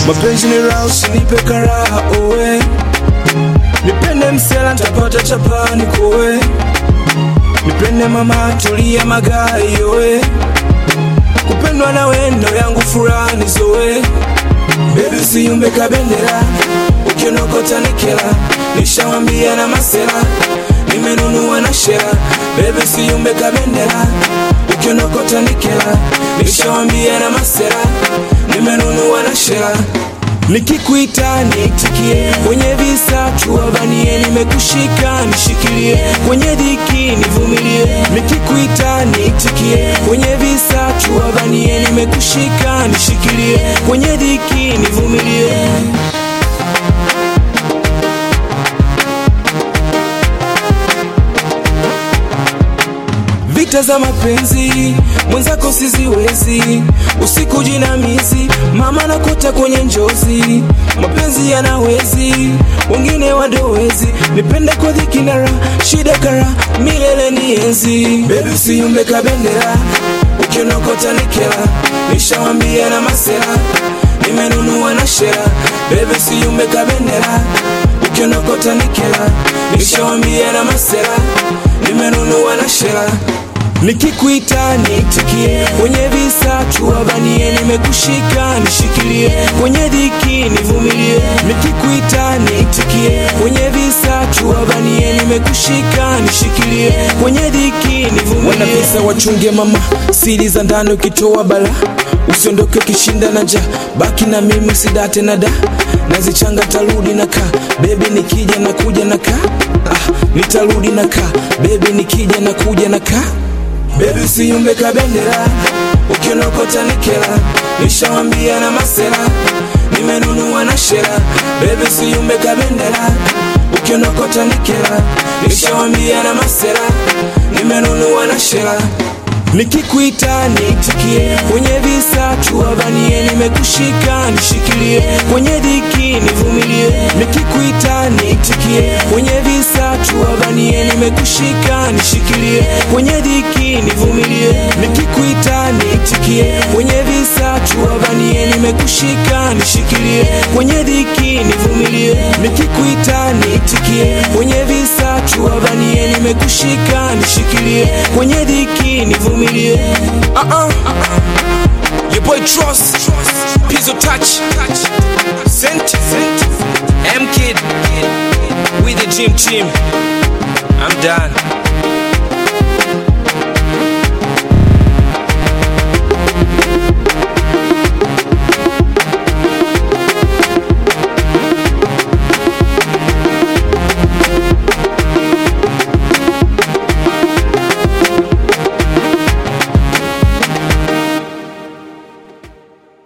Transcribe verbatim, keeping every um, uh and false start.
Mapenzi ni raha, usinipe karaha owe. Nipende msela nitapata chapani kowe. Nipende mama tulia magai owe. Kupendwa na wendo yangu furani zoe. Baby usiyumbe kabendera, ukionokota nikela. Nishawambia na masela, nimenunua na shela. Baby usiyumbe kabendera, ukionokota nikela. Nishawambia na masela, nimenunua na shela. Nikikuita niitikie, kwenye visa tuwavanie. Nimekushika nishikilie, kwenye dhiki nivumilie. Nikikuita niitikie, kwenye visa tuwavanie. Nimekushika nishikilie, kwenye dhiki nivumilie. Vita za mapenzi, mwenzako siziwezi. Usiku jinamizi, mama nakota kwenye njozi. Mapenzi yanawezi, wengine wadoezi. Nipende kwa dhiki na raha, shida kara, milele nienzi. Baby usiyumbe kabendera, ukionokota nikela. Nishawambia na masela, nimenunua na shela. Baby usiyumbe kabendera, ukionokota nikela. Nishawambia na masela, nimenunua na shela. Nikikuita niitikie, kwenye visa tuwavanie. Nimekushika nishikilie, kwenye dhiki nivumilie. Nikikuita niitikie, kwenye visa tuwavanie. Nimekushika nishikilie, kwenye dhiki nivumilie. Wanavisa wachunge mama, siri za ndani ukitoa bala. Usiondoke kishinda na ja, baki na mimi usidate na da. Nazichanga tarudi na ka, baby nikija na kuja na ka. Ah, nitarudi na ka, baby nikija na kuja na ka. Baby usiyumbe kabendera, ukionokota nikela. Nishawambia na masela, nimenunua na shela. Baby usiyumbe kabendera, ukionokota nikela. Nishawambia na masela, nimenunua na shela. Nikikuita niitikie, kwenye visa tuwavanie. Nimekushika nishikilie, kwenye dhiki nivumilie. Nikikuita niitikie, kwenye visa tuwavanie. Nimekushika nishikilie, kwenye dhiki nivumilie. Nikikuita niitikie, kwenye visa tuwavanie. Nimekushika nishikilie, kwenye dhiki nivumilie. Nikikuita niitikie, kwenye visa tuwavanie. Nimekushika nishikilie, kwenye dhiki nivumilie. Uh-uh. Your boy Trust, Pizzo Touch, Sent, M-Kid, with the Gym Team. I'm done.